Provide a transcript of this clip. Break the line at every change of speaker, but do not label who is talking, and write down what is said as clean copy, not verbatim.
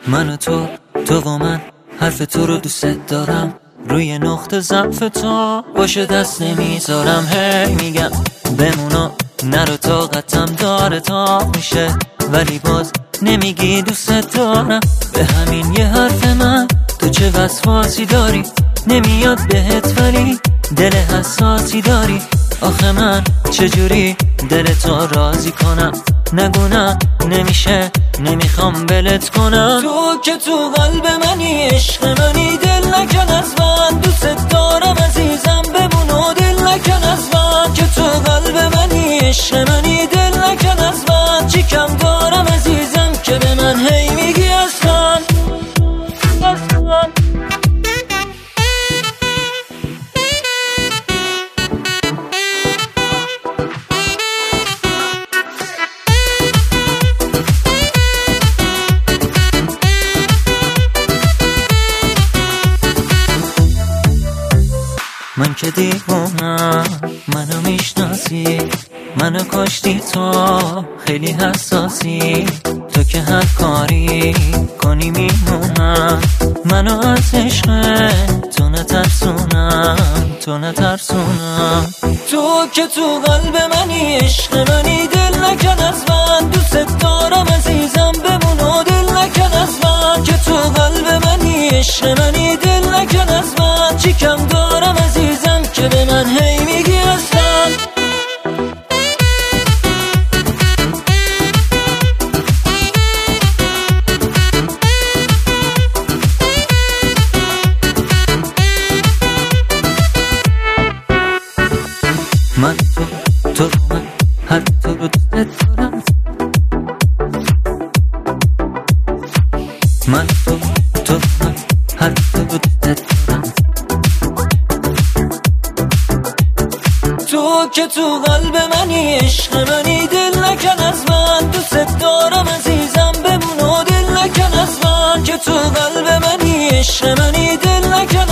من و تو و من حرف تو رو دوست دارم، روی نقطه ضعف تو باشه دست نمیذارم. هی میگم بمونا نرو، طاقتم داره تا میشه، ولی باز نمیگی دوست دارم. به همین یه حرف من تو چه وسواسی داری، نمیاد بهت ولی دل حساسی داری. آخه من چجوری دل تو راضی کنم؟ نگو نه نمیشه، نمیخوام بلت کنم. تو که تو قلب منی، عشق منی، دل نکن از من، دوست دارم عزیزم بمون و دل نکن از من. که تو قلب منی، عشق منی، دل نکن از من. چی کم دارم عزیزم که به من هی میگی اصلا. من که دیوونم، منو میشناسی، منو کشتی تو، خیلی حساسی. تو که هر کاری کنی میمونم، منو از عشق تو نترسونم. تو که تو قلب منی، عشق منی، دل نکن از من، دوست دارم عزیزم بمون و دل نکن از من. که تو قلب منی، عشق منی، دل نکن از من. چی کم دارم عزیزم که به من هی میگی اصلا. من تو من هر تو رو دوست دارم. من تو من هر تو رو دوست دارم. تو که تو قلب منی، عشق منی، دل نکن از من، دوست دارم عزیزم بمون و دل نکن از من. که تو قلب منی، عشق منی، دل نکن